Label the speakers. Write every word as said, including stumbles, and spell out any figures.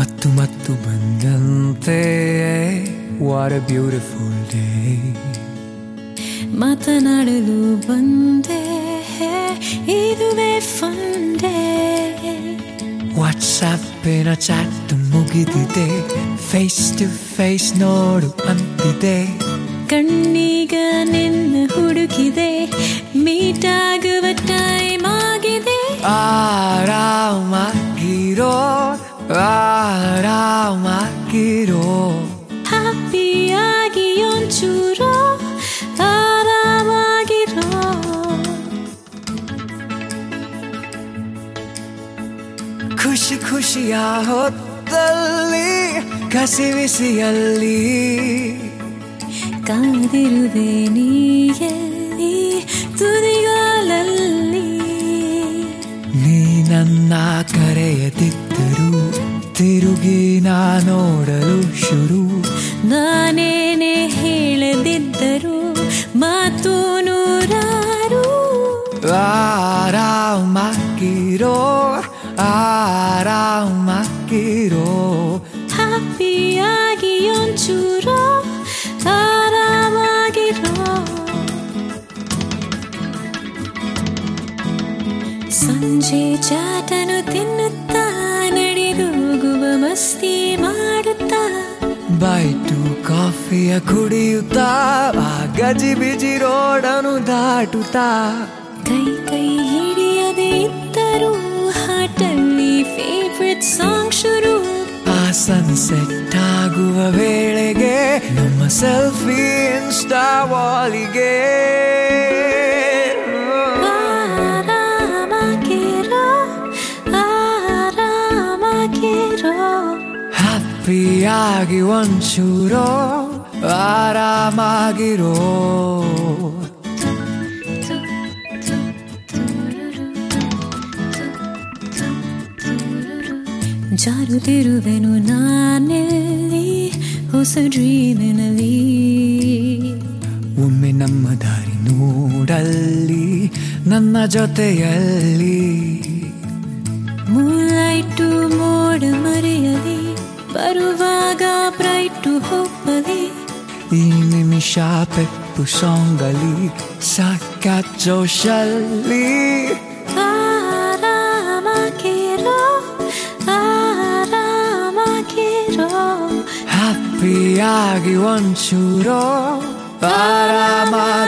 Speaker 1: ಮತ್ತು ಮತ್ತು ಬಂದಂತೆ what a beautiful day
Speaker 2: ಮಾತನಾಡಲು ಬಂದೆ ಇದುವೇ fun day
Speaker 1: ವಾಟ್ಸಾಪ್ಪಿನ ಚಾಟ್ ಮುಗಿದಿದೆ ಫೇಸ್ ಟು ಫೇಸ್ ನೋಡು ಅಂತಿದೆ
Speaker 2: ಕಣ್ಣೀಗ ನಿನ್ನ ಹುಡುಕಿದೆ ಮೀಟ್ ಆಗುವ ಟೈಮ್ ಆಗಿದೆ
Speaker 1: ಆರಾಮಾಗಿರೋ ಆರಾಮಾಗಿರೋ
Speaker 2: ಹ್ಯಾಪಿಯಾಗಿ ಒಂಚೂರು ಆರಾಮಾಗಿರೋ
Speaker 1: ಖುಷಿ ಖುಷಿಯ ಹೊತ್ತಲ್ಲಿ ಕಸಿವಿಸಿಯಲ್ಲಿ
Speaker 2: ಕಾದಿರುವೆ ನೀಯಲ್ಲಿ ತುದಿಗಾಲಲ್ಲಿ
Speaker 1: ನೀ ನನ್ನ ಕರೆಯದಿದ್ದರು ತಿರುಗಿ ನಾ ನೋಡಲು ಶುರು
Speaker 2: ನಾನೇನೆ ಹೇಳದಿದ್ದರು ಮಾತು ನೂರಾರು
Speaker 1: ಆರಾಮಾಗಿರೋ ಆರಾಮಾಗಿರೋ
Speaker 2: ಹ್ಯಾಪಿಯಾಗಿ ಒಂಚೂರು ಆರಾಮಾಗಿರೋ ಸಂಜೆ ಚಾಟನು ತಿನ್ನುತ್ತಾ ನಡೆದೋಗುವ ಮಸ್ತಿ ಮಾಡುತ್ತಾ
Speaker 1: ಬೈಟು ಕಾಫಿಯ ಕುಡಿಯುತ್ತಾ ಆ ಗಜಿ ಬಿಜಿ ರೋಡನು ದಾಟುತ್ತಾ
Speaker 2: ಕೈ ಕೈ ಹಿಡಿಯದೆ ಇದ್ದರು ಹಾಟಲ್ಲಿ ಫೇವ್ರೆಟ್ ಸಾಂಗ್ ಶುರು
Speaker 1: ಆ ಸನ್ಸೆಟ್ ಆಗುವ ವೇಳೆಗೆ ನಮ್ಮ ಸೆಲ್ಫಿ ಇನ್ಸ್ಟಾ ವಾಲಿಗೆ
Speaker 2: ಆರಾಮಾಗಿರೋ ಆರಾಮಾಗಿರೋ
Speaker 1: ಹ್ಯಾಪಿಯಾಗಿ ಒಂಚೂರೋ ಆರಾಮಾಗಿರೋ
Speaker 2: ಜಾರುತ್ತಿರುವೆನು ನಾನೆಲ್ಲಿ ಹೊಸ ಡ್ರೀಮಿನಲ್ಲಿ
Speaker 1: ಒಮ್ಮೆ ನಮ್ಮ ದಾರಿ ನೋಡಲ್ಲಿ ನನ್ನ ಜೊತೆಯಲ್ಲಿ
Speaker 2: ಮೂಲೈಟು ಮೋಡ ಮರೆಯಲಿ ಬರುವಾಗ ಬ್ರೈಟು ಹೋಗಲಿ
Speaker 1: ಈ ನಿಮಿಷ ಪೆಪ್ಪು ಸಾಂಗಲಿ ಸಾಕ ಜೋಶಲ್ಲಿ
Speaker 2: ಆರಾಮಾಗಿರೋ ಆರಾಮಾಗಿರೋ
Speaker 1: ಹ್ಯಾಪಿಯಾಗಿ ಒಂಚೂರೋ ಆರಾಮಾಗಿ